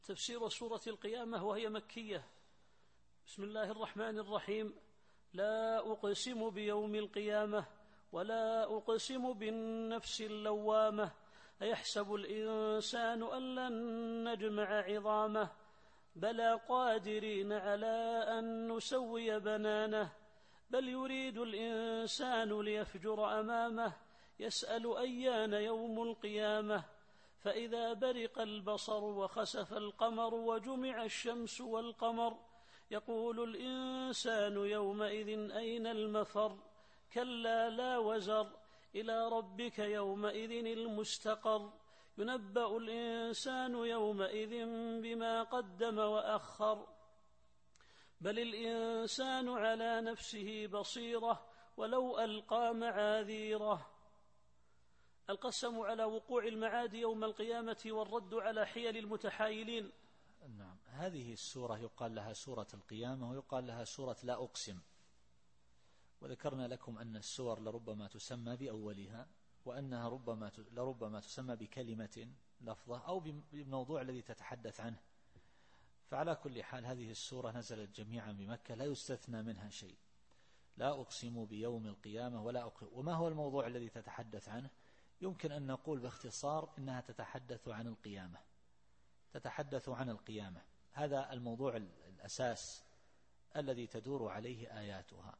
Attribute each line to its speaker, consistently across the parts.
Speaker 1: تفسير سورة القيامة وهي مكية. بسم الله الرحمن الرحيم. لا أقسم بيوم القيامة ولا أقسم بالنفس اللوامة أيحسب الإنسان أن لن نجمع عظامه بلى قادرين على أن نسوي بنانه بل يريد الإنسان ليفجر أمامه يسأل أيان يوم القيامة فإذا برق البصر وخسف القمر وجمع الشمس والقمر يقول الإنسان يومئذ أين المفر كلا لا وزر إلى ربك يومئذ المستقر ينبأ الإنسان يومئذ بما قدم وأخر بل الإنسان على نفسه بصيرة ولو ألقى معاذيره. القسم على وقوع المعاد يوم القيامة والرد على حيل المتحايلين.
Speaker 2: نعم، هذه السورة يقال لها سورة القيامة ويقال لها سورة لا أقسم، وذكرنا لكم أن السور لربما تسمى بأولها وأنها لربما تسمى بكلمة لفظة أو بالموضوع الذي تتحدث عنه. فعلى كل حال هذه السورة نزلت جميعا بمكة لا يستثنى منها شيء. لا أقسم بيوم القيامة ولا أقسم. وما هو الموضوع الذي تتحدث عنه؟ يمكن أن نقول باختصار إنها تتحدث عن القيامة، تتحدث عن القيامة. هذا الموضوع الأساس الذي تدور عليه آياتها.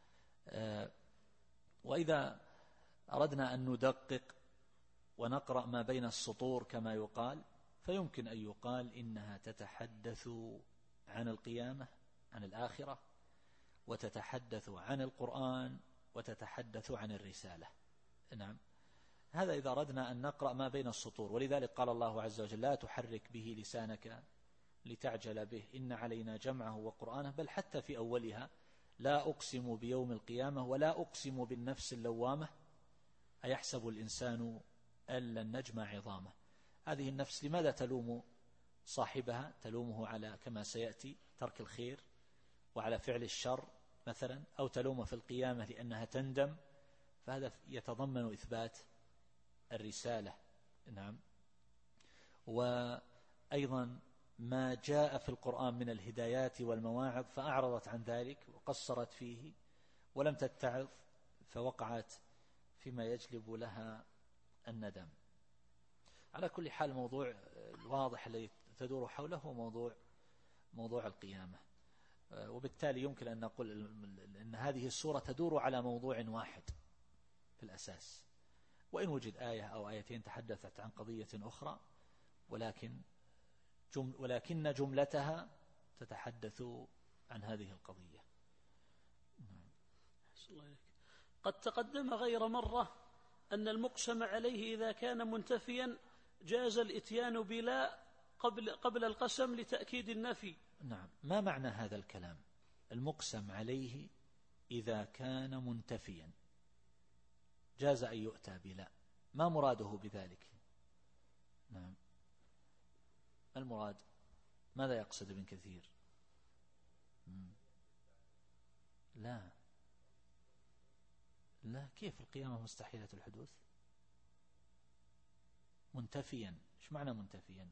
Speaker 2: وإذا أردنا أن ندقق ونقرأ ما بين السطور كما يقال فيمكن أن يقال إنها تتحدث عن القيامة، عن الآخرة، وتتحدث عن القرآن، وتتحدث عن الرسالة. نعم، هذا إذا أردنا أن نقرأ ما بين السطور. ولذلك قال الله عز وجل لا تحرك به لسانك لتعجل به إن علينا جمعه وقرآنه. بل حتى في أولها لا أقسم بيوم القيامة ولا أقسم بالنفس اللوامة أيحسب الإنسان أن لن نجمع عظامه. هذه النفس لماذا تلوم صاحبها؟ تلومه على كما سيأتي ترك الخير وعلى فعل الشر مثلا، أو تلومه في القيامة لأنها تندم. فهذا يتضمن إثبات الرسالة. نعم. وأيضا ما جاء في القرآن من الهدايات والمواعظ فأعرضت عن ذلك وقصرت فيه ولم تتعظ فوقعت فيما يجلب لها الندم. على كل حال الموضوع الواضح الذي تدور حوله هو موضوع القيامة. وبالتالي يمكن أن نقول أن هذه السورة تدور على موضوع واحد في الأساس، وإن وجد آية أو آيتين تحدثت عن قضية أخرى، ولكن جملتها تتحدث عن هذه القضية.
Speaker 1: قد تقدم غير مرة أن المقسم عليه إذا كان منتفيا جاز الإتيان بلا قبل القسم لتأكيد النفي.
Speaker 2: نعم، ما معنى هذا الكلام؟ المقسم عليه إذا كان منتفيا جاز أن يؤتى بلا. ما مراده بذلك؟ نعم، المراد ماذا يقصد ابن كثير؟ لا، كيف القيامة مستحيلة الحدوث؟ منتفيا، ايش معنى منتفيا؟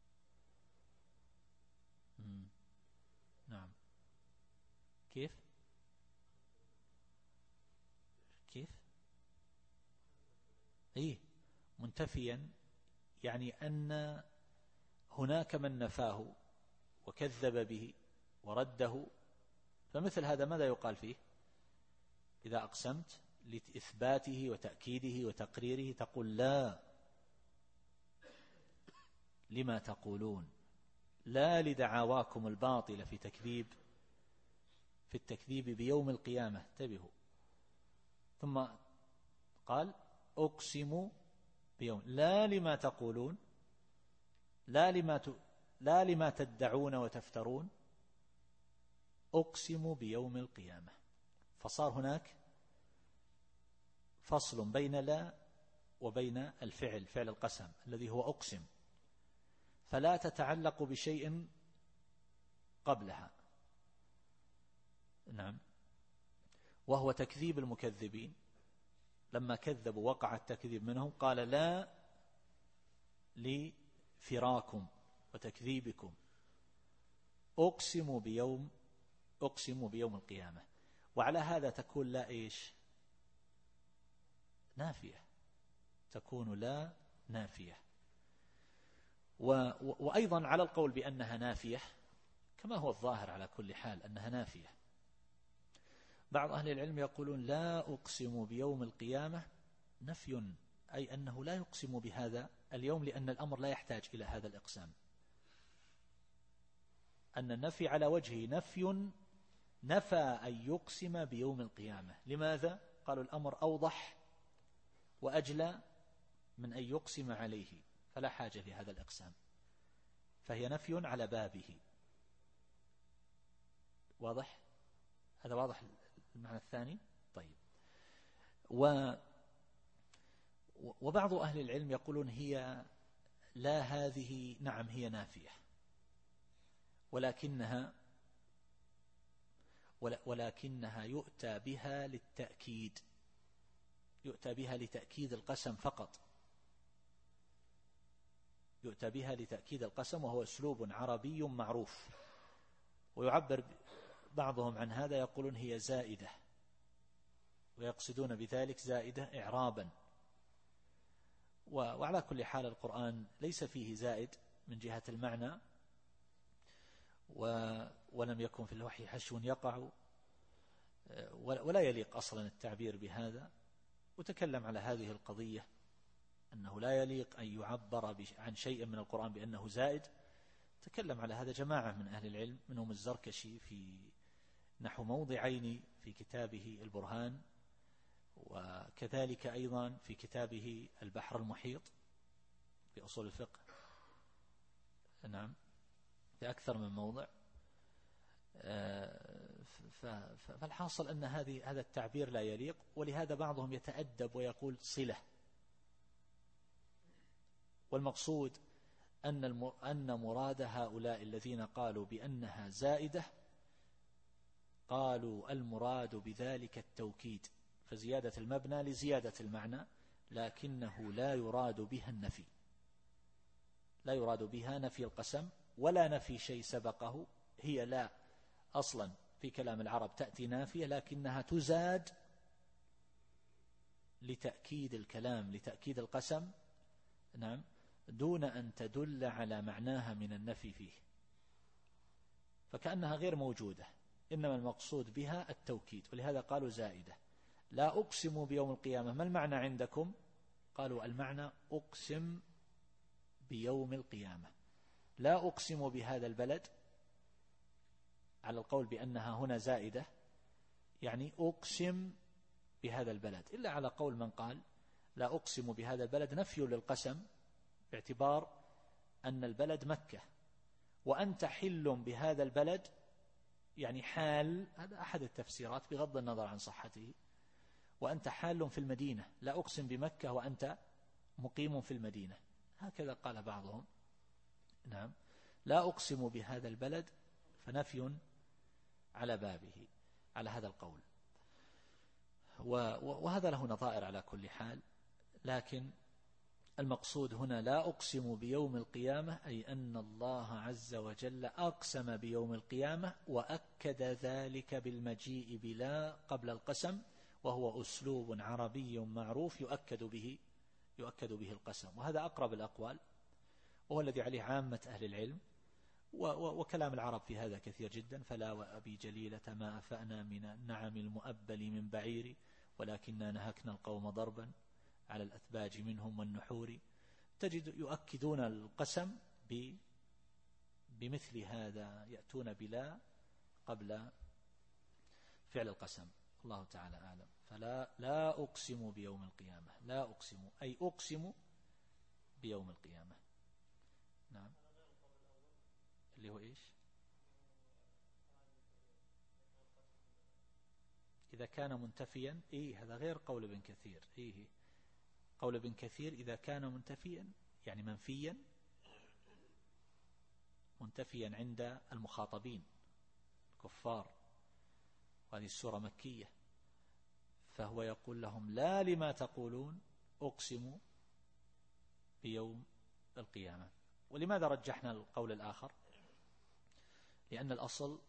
Speaker 2: نعم، كيف منتفيا يعني أن هناك من نفاه وكذب به ورده. فمثل هذا ماذا يقال فيه؟ إذا أقسمت لإثباته وتأكيده وتقريره تقول لا لما تقولون، لا لدعواكم الباطلة في التكذيب بيوم القيامة. انتبهوا. ثم قال أقسم بيوم، لا لما تقولون، لا لما تدعون وتفترون، أقسم بيوم القيامة. فصار هناك فصل بين لا وبين الفعل، فعل القسم الذي هو أقسم، فلا تتعلق بشيء قبلها. نعم، وهو تكذيب المكذبين. لما كذبوا وقع التكذيب منهم قال لا لفراكم وتكذيبكم أقسم بيوم القيامة. وعلى هذا تكون لا إيش؟ نافية، تكون لا نافية. وأيضا على القول بأنها نافية كما هو الظاهر على كل حال أنها نافية، بعض أهل العلم يقولون لا أقسم بيوم القيامة نفي، أي أنه لا يقسم بهذا اليوم لأن الأمر لا يحتاج إلى هذا الإقسام، أن النفي على وجهه نفى أن يقسم بيوم القيامة. لماذا؟ قالوا الأمر أوضح وأجلى من أن يقسم عليه، فلا حاجة لهذا الإقسام، فهي نفي على بابه. واضح؟ هذا واضح المعنى الثاني. طيب. وبعض أهل العلم يقولون هي لا هذه نعم هي نافية، ولكنها يؤتى بها للتأكيد، يؤتى بها لتأكيد القسم فقط، يؤتى بها لتأكيد القسم، وهو أسلوب عربي معروف. ويعبر بعضهم عن هذا يقولون هي زائدة، ويقصدون بذلك زائدة إعرابا. وعلى كل حال القرآن ليس فيه زائد من جهة المعنى، ولم يكن في الوحي حشو يقع، ولا يليق أصلا التعبير بهذا. وتكلم على هذه القضية أنه لا يليق أن يعبر عن شيء من القرآن بأنه زائد. تكلم على هذا جماعة من أهل العلم، منهم الزركشي في نحو موضعين في كتابه البرهان، وكذلك أيضا في كتابه البحر المحيط في أصول الفقه، نعم، في أكثر من موضع. فالحاصل أن هذا التعبير لا يليق، ولهذا بعضهم يتأدب ويقول صلة. والمقصود أن مراد هؤلاء الذين قالوا بأنها زائدة، قالوا المراد بذلك التوكيد، فزيادة المبنى لزيادة المعنى، لكنه لا يراد بها النفي، لا يراد بها نفي القسم ولا نفي شيء سبقه. هي لا أصلا في كلام العرب تأتي نافية، لكنها تزاد لتأكيد الكلام، لتأكيد القسم، نعم، دون أن تدل على معناها من النفي فيه، فكأنها غير موجودة، إنما المقصود بها التوكيد. ولهذا قالوا زائدة. لا أقسم بيوم القيامة، ما المعنى عندكم؟ قالوا المعنى أقسم بيوم القيامة، لا أقسم بهذا البلد، على القول بأنها هنا زائدة يعني أقسم بهذا البلد، إلا على قول من قال لا أقسم بهذا البلد نفي للقسم، باعتبار أن البلد مكة، وأنت حل بهذا البلد يعني حال، هذا أحد التفسيرات بغض النظر عن صحته، وأنت حال في المدينة، لا أقسم بمكة وأنت مقيم في المدينة، هكذا قال بعضهم. نعم، لا أقسم بهذا البلد، فنفي على بابه على هذا القول. وهذا له نظائر على كل حال، لكن المقصود هنا لا أقسم بيوم القيامة، أي أن الله عز وجل أقسم بيوم القيامة، وأكد ذلك بالمجيء بلا قبل القسم، وهو أسلوب عربي معروف يؤكد به القسم. وهذا أقرب الأقوال، وهو الذي عليه عامة أهل العلم، وكلام العرب في هذا كثير جدا. فلا وأبي جليلة ما أفأنا من النعم المؤبل من بعير، ولكننا نهكنا القوم ضربا على الأثباج منهم والنحور. تجد يؤكدون القسم بمثل هذا، يأتون بلا قبل فعل القسم. الله تعالى أعلم. فلا أقسم بيوم القيامة، لا أقسم أي أقسم بيوم القيامة. نعم، اللي هو إيش؟ إذا كان منتفيا، هذا غير قول ابن كثير. قول ابن كثير إذا كان منتفيا يعني منتفيا عند المخاطبين الكفار، وهذه السورة مكية، فهو يقول لهم لا لما تقولون أقسم بيوم القيامة. ولماذا رجحنا القول الآخر؟ لأن الأصل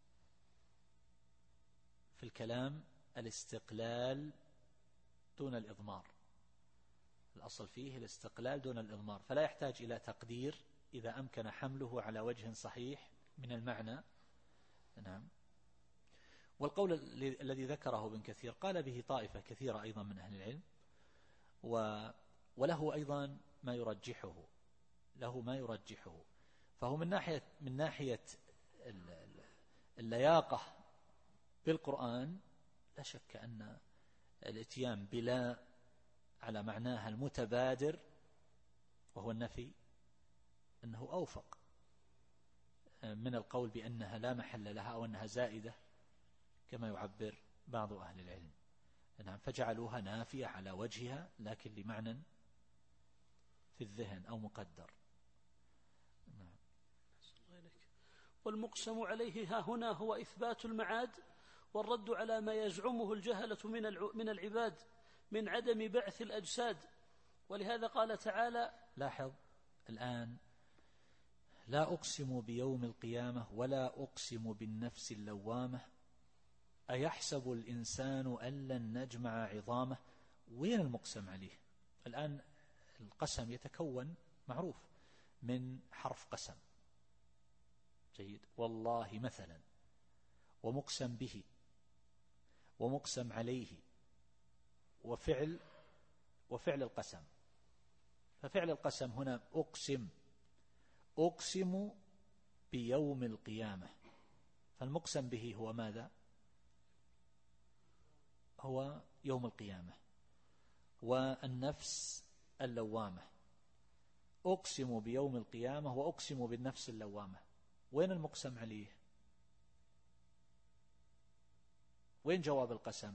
Speaker 2: في الكلام الاستقلال دون الإضمار، الأصل فيه الاستقلال دون الإضمار، فلا يحتاج إلى تقدير إذا أمكن حمله على وجه صحيح من المعنى. نعم. والقول الذي ذكره ابن كثير قال به طائفة كثيرة أيضا من أهل العلم، وله أيضا ما يرجحه، فهو من ناحية اللياقة بالقرآن لا شك أن الاتيان بلا على معناها المتبادر وهو النفي أنه أوفق من القول بأنها لا محل لها أو أنها زائدة كما يعبر بعض أهل العلم. نعم. فجعلوها نافية على وجهها لكن لمعنى في الذهن أو مقدر. نعم.
Speaker 1: والمقسم عليه ها هنا هو إثبات المعاد والرد على ما يزعمه الجهلة من العباد من عدم بعث الأجساد. ولهذا قال تعالى:
Speaker 2: لاحظ الآن: لا أقسم بيوم القيامة ولا أقسم بالنفس اللوامة أيحسب الإنسان أن لن نجمع عظامه. وين المقسم عليه؟ الآن القسم يتكون معروف من حرف قسم، جيد، والله مثلا، ومقسم به، ومقسم عليه، وفعل القسم. ففعل القسم هنا أقسم بيوم القيامة، فالمقسم به هو ماذا؟ هو يوم القيامة. والنفس اللوامة، أقسم بيوم القيامة وأقسم بالنفس اللوامة. وين المقسم عليه؟ وين جواب القسم؟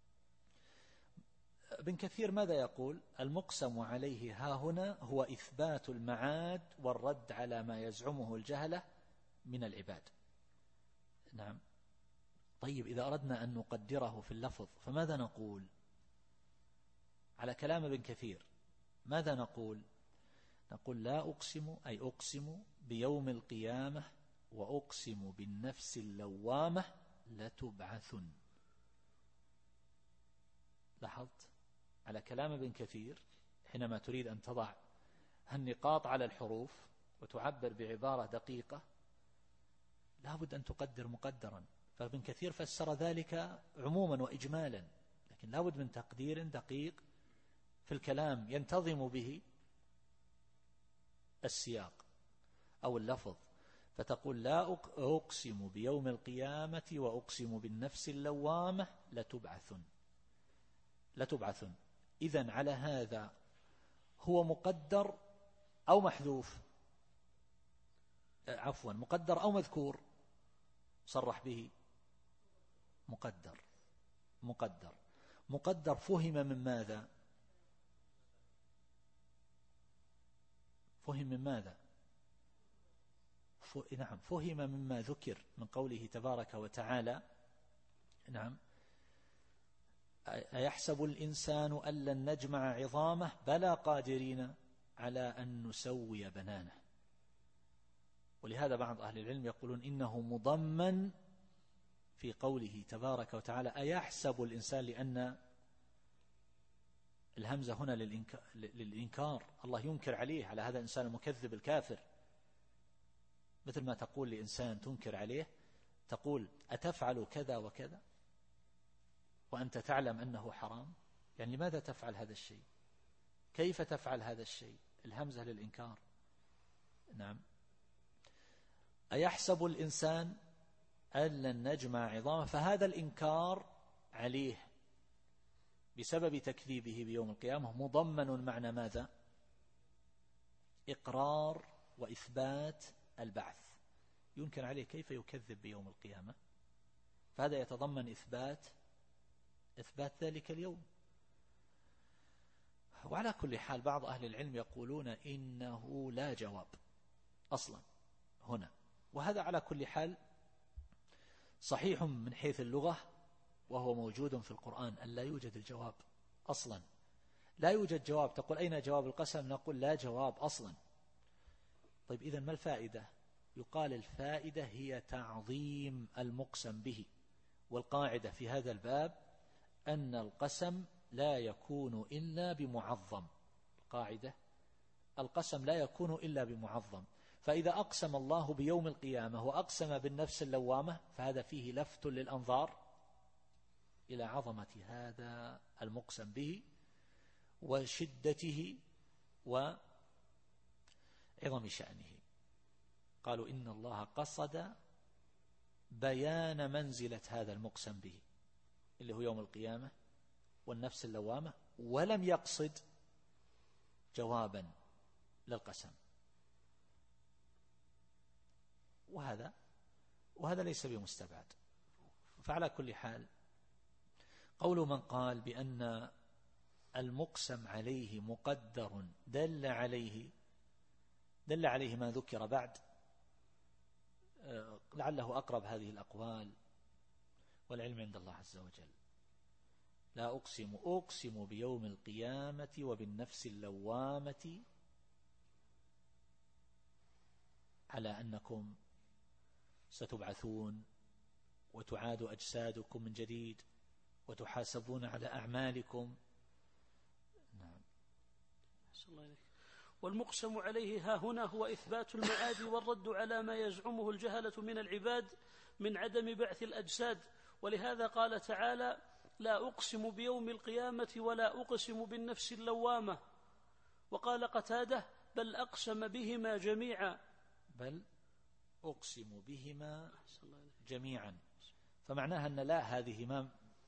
Speaker 2: ابن كثير ماذا يقول؟ المقسم عليه ها هنا هو إثبات المعاد والرد على ما يزعمه الجهلة من العباد. نعم. طيب إذا أردنا أن نقدره في اللفظ فماذا نقول؟ على كلام ابن كثير ماذا نقول؟ نقول: لا أقسم أي أقسم بيوم القيامة وأقسم بالنفس اللوامة لتبعثن. لاحظت؟ على كلام ابن كثير حينما تريد أن تضع النقاط على الحروف وتعبر بعبارة دقيقة لا بد أن تقدر مقدرا، فابن كثير فسر ذلك عموما وإجمالا، لكن لا بد من تقدير دقيق في الكلام ينتظم به السياق أو اللفظ. فتقول: لا أقسم بيوم القيامة وأقسم بالنفس اللوامة لتبعثن. إذن على هذا هو مقدر أو محذوف؟ عفوا، مقدر أو مذكور صرح به؟ مقدر فهم من ماذا؟ نعم، فهم مما ذكر من قوله تبارك وتعالى. نعم. أيحسب الإنسان أن لن نجمع عظامه بلى قادرين على أن نسوي بنانه. ولهذا بعض أهل العلم يقولون إنه مضمن في قوله تبارك وتعالى أيحسب الإنسان، لأن الهمزة هنا للإنكار، الله ينكر عليه، على هذا الإنسان المكذب الكافر. مثل ما تقول لإنسان تنكر عليه، تقول: أتفعل كذا وكذا وأنت تعلم أنه حرام؟ يعني لماذا تفعل هذا الشيء؟ كيف تفعل هذا الشيء؟ الهمزة للإنكار. نعم. أيحسب الإنسان أن لن نجمع عظامه، فهذا الإنكار عليه بسبب تكذيبه بيوم القيامة مضمن معنى ماذا؟ إقرار وإثبات البعث. ينكر عليه كيف يكذب بيوم القيامة، فهذا يتضمن إثبات ذلك اليوم. وعلى كل حال بعض أهل العلم يقولون إنه لا جواب أصلا هنا، وهذا على كل حال صحيح من حيث اللغة، وهو موجود في القرآن أن لا يوجد الجواب أصلا، لا يوجد جواب. تقول: أين جواب القسم؟ نقول: لا جواب أصلا. طيب إذن ما الفائدة؟ يقال الفائدة هي تعظيم المقسم به، والقاعدة في هذا الباب أن القسم لا يكون إلا بمعظم. القاعدة القسم لا يكون إلا بمعظم. فإذا أقسم الله بيوم القيامة وأقسم بالنفس اللوامة فهذا فيه لفت للأنظار إلى عظمة هذا المقسم به وشدته وعظم شأنه. قالوا إن الله قصد بيان منزلة هذا المقسم به اللي هو يوم القيامة والنفس اللوامة، ولم يقصد جوابا للقسم. وهذا ليس بمستبعد. فعلى كل حال قول من قال بأن المقسم عليه مقدر دل عليه ما ذكر بعد، لعله أقرب هذه الأقوال، والعلم عند الله عز وجل. لا أقسم بيوم القيامة وبالنفس اللوامة على أنكم ستبعثون وتعاد أجسادكم من جديد وتحاسبون على أعمالكم. نعم.
Speaker 1: والمقسم عليه ها هنا هو إثبات المعاد والرد على ما يزعمه الجهلة من العباد من عدم بعث الأجساد. ولهذا قال تعالى: لا أقسم بيوم القيامة ولا أقسم بالنفس اللوامة. وقال قتادة: بل أقسم بهما جميعا.
Speaker 2: بل أقسم بهما جميعا. فمعناها أن لا هذه ما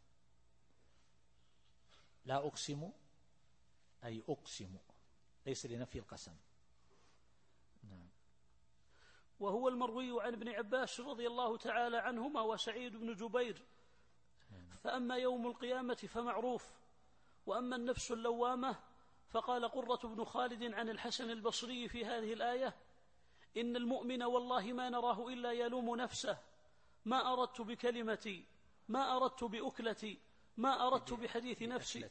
Speaker 2: لا أقسم أي أقسم، ليس لنفي القسم. نعم.
Speaker 1: وهو المروي عن ابن عباس رضي الله تعالى عنهما وسعيد بن جبير. فأما يوم القيامة فمعروف، وأما النفس اللوامة فقال قرة بن خالد عن الحسن البصري في هذه الآية: إن المؤمن والله ما نراه إلا يلوم نفسه، ما أردت بكلمتي، ما أردت بأكلتي، ما أردت بحديث نفسي،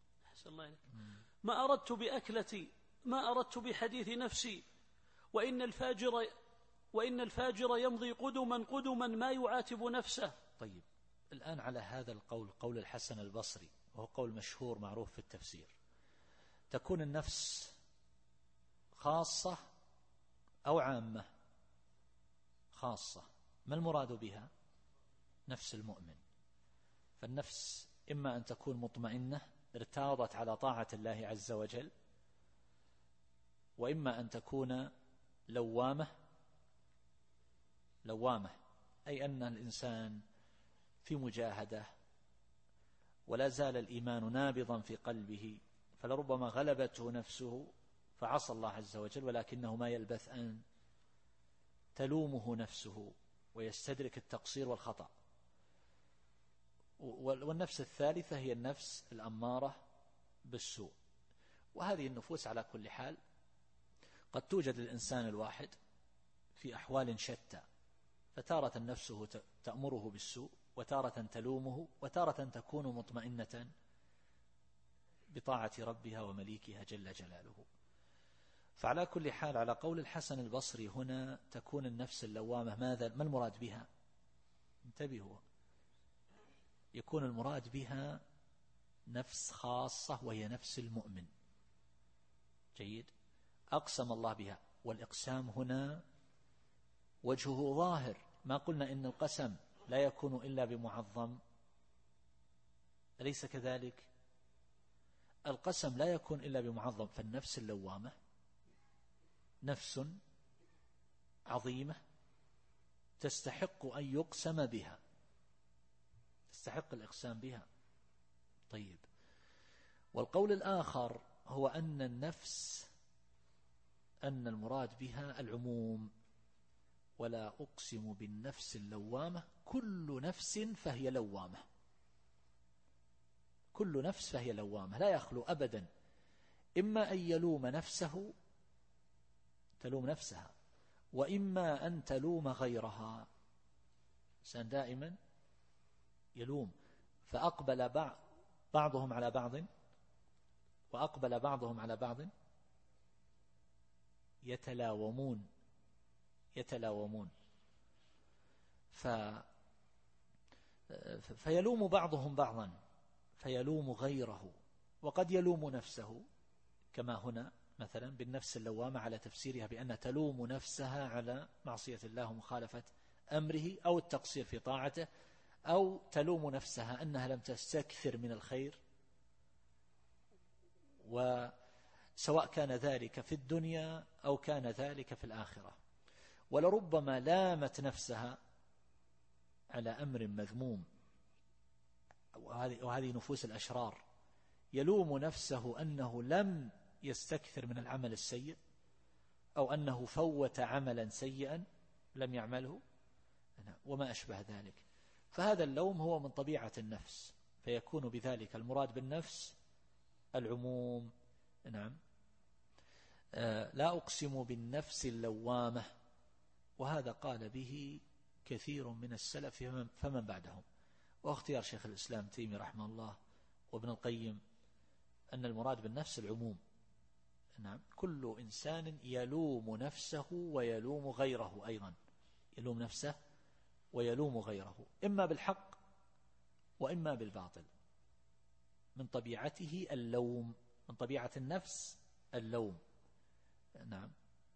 Speaker 1: ما أردت بأكلتي، ما أردت بحديث نفسي، وإن الفاجر يمضي قدما ما يعاتب نفسه.
Speaker 2: طيب، الآن على هذا القول، قول الحسن البصري، وهو قول مشهور معروف في التفسير، تكون النفس خاصة أو عامة؟ خاصة. ما المراد بها؟ نفس المؤمن. فالنفس إما أن تكون مطمئنة ارتاضت على طاعة الله عز وجل، وإما أن تكون لوامة، أي أن الإنسان في مجاهدة ولا زال الإيمان نابضا في قلبه، فلربما غلبته نفسه فعصى الله عز وجل، ولكنه ما يلبث أن تلومه نفسه ويستدرك التقصير والخطأ. والنفس الثالثة هي النفس الأمارة بالسوء. وهذه النفوس على كل حال قد توجد الإنسان الواحد في أحوال شتى، فتارة نفسه تأمره بالسوء، وتارة تلومه، وتارة تكون مطمئنة بطاعة ربها ومليكها جل جلاله. فعلى كل حال على قول الحسن البصري هنا تكون النفس اللوامة. ما المراد بها؟ انتبهوا، يكون المراد بها نفس خاصة وهي نفس المؤمن. جيد. أقسم الله بها، والإقسام هنا وجهه ظاهر. ما قلنا إن القسم لا يكون إلا بمعظم، أليس كذلك؟ القسم لا يكون إلا بمعظم. فالنفس اللوامة نفس عظيمة تستحق أن يقسم بها، تستحق الإقسام بها. طيب، والقول الآخر هو أن النفس، أن المراد بها العموم. ولا أقسم بالنفس اللوامة، كل نفس فهي لوامة، كل نفس فهي لوامة، لا يخلو أبدا إما أن يلوم نفسه، تلوم نفسها، وإما أن تلوم غيرها. إنسان دائما يلوم. فأقبل بعضهم على بعض، وأقبل بعضهم على بعض يتلاومون يتلاومون. فيلوم بعضهم بعضا، فيلوم غيره، وقد يلوم نفسه، كما هنا مثلا بالنفس اللوامة على تفسيرها بأن تلوم نفسها على معصية الله ومخالفة أمره أو التقصير في طاعته، أو تلوم نفسها أنها لم تستكثر من الخير، وسواء كان ذلك في الدنيا أو كان ذلك في الآخرة. ولربما لامت نفسها على أمر مذموم، وهذه نفوس الأشرار، يلوم نفسه أنه لم يستكثر من العمل السيء، أو أنه فوت عملا سيئا لم يعمله وما أشبه ذلك. فهذا اللوم هو من طبيعة النفس، فيكون بذلك المراد بالنفس العموم. نعم. لا أقسم بالنفس اللوامة، وهذا قال به كثير من السلف فمن بعدهم. واختيار شيخ الإسلام تيمي رحمه الله وابن القيم أن المراد بالنفس العموم. نعم. كل إنسان يلوم نفسه ويلوم غيره أيضا، يلوم نفسه ويلوم غيره، إما بالحق وإما بالباطل. من طبيعته اللوم، من طبيعة النفس اللوم. نعم.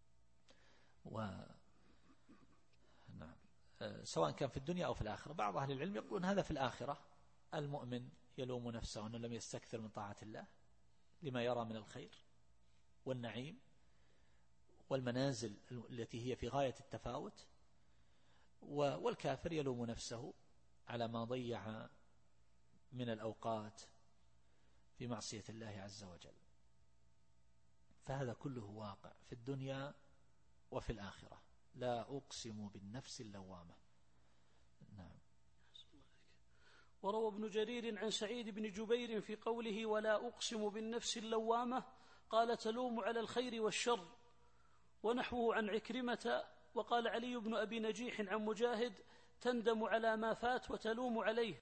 Speaker 2: نعم. سواء كان في الدنيا أو في الآخرة. بعض أهل العلم يقولون هذا في الآخرة، المؤمن يلوم نفسه أنه لم يستكثر من طاعة الله لما يرى من الخير والنعيم والمنازل التي هي في غاية التفاوت، والكافر يلوم نفسه على ما ضيع من الأوقات في معصية الله عز وجل. فهذا كله واقع في الدنيا وفي الآخرة. لا أقسم بالنفس اللوامة. نعم.
Speaker 1: وروى ابن جرير عن سعيد بن جبير في قوله ولا أقسم بالنفس اللوامة قال تلوم على الخير والشر، ونحوه عن عكرمة. وقال علي بن أبي نجيح عن مجاهد تندم على ما فات وتلوم عليه،